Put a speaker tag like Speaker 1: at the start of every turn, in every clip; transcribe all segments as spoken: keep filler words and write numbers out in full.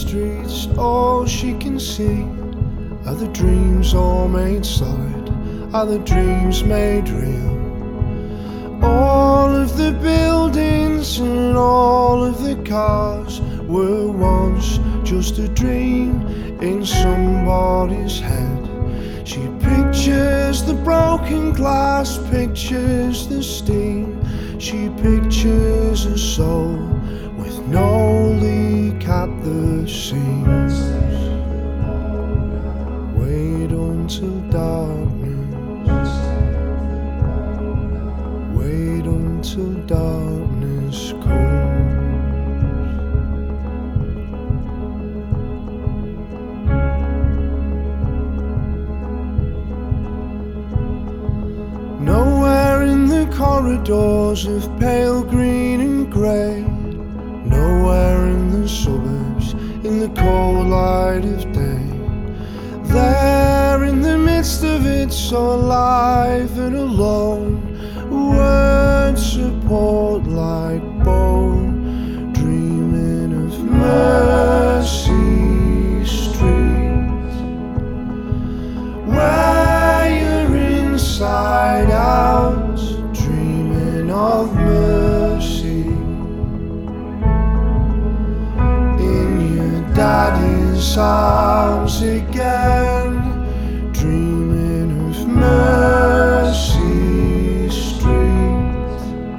Speaker 1: streets, all she can see are the dreams all made solid, are the dreams made real. All of the buildings and all of the cars were once just a dream in somebody's head. She pictures the broken glass, pictures the steam. She pictures a soul with no leak at the seams. Wait until darkness, wait until darkness comes. Nowhere in the corridors of pale green and grey, nowhere in the suburbs in the cold light of day. There in the midst of it, so alive and alone, words support like bone, dreaming of Mercy Street, where you're inside out, dreaming of mercy in your daddy's arms again, dreaming of Mercy Street.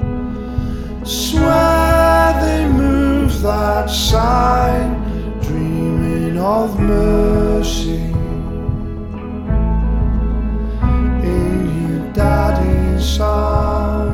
Speaker 1: Swear they move that sign, dreaming of mercy in your daddy's arms.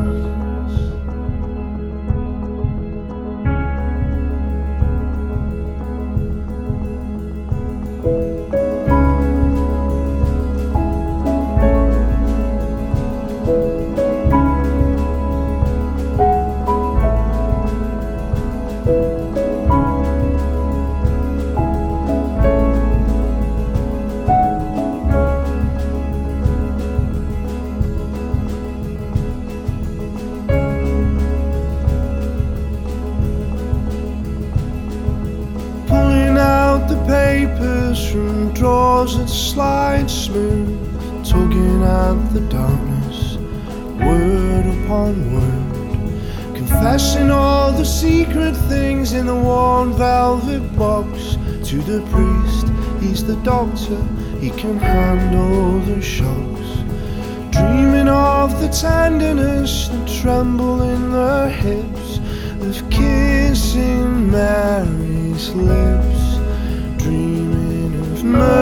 Speaker 1: Papers from drawers that slide smooth, tugging at the darkness, word upon word, confessing all the secret things in the worn velvet box. To the priest, he's the doctor, he can handle the shocks, dreaming of the tenderness that tremble in their hips, of kissing Mary's lips, dreaming of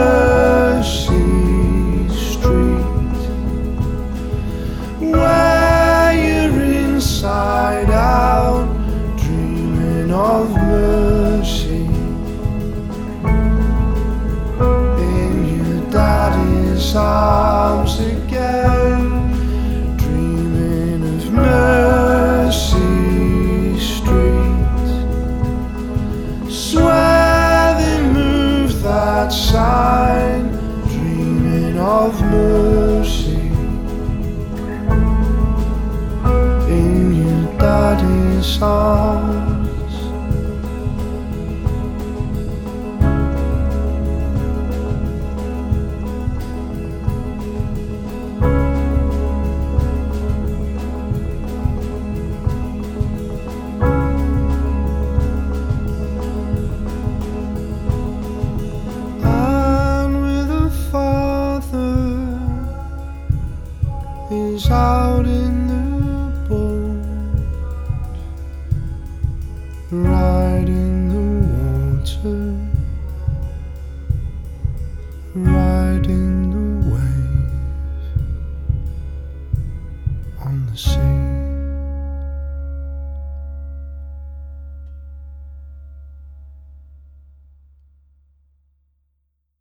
Speaker 1: Mercy Street, where you're inside out, dreaming of mercy in your daddy's arms again, dreaming of Mercy Street. Swear that sign, dreaming of mercy in your daddy's arms. Is out in the boat, riding the water, riding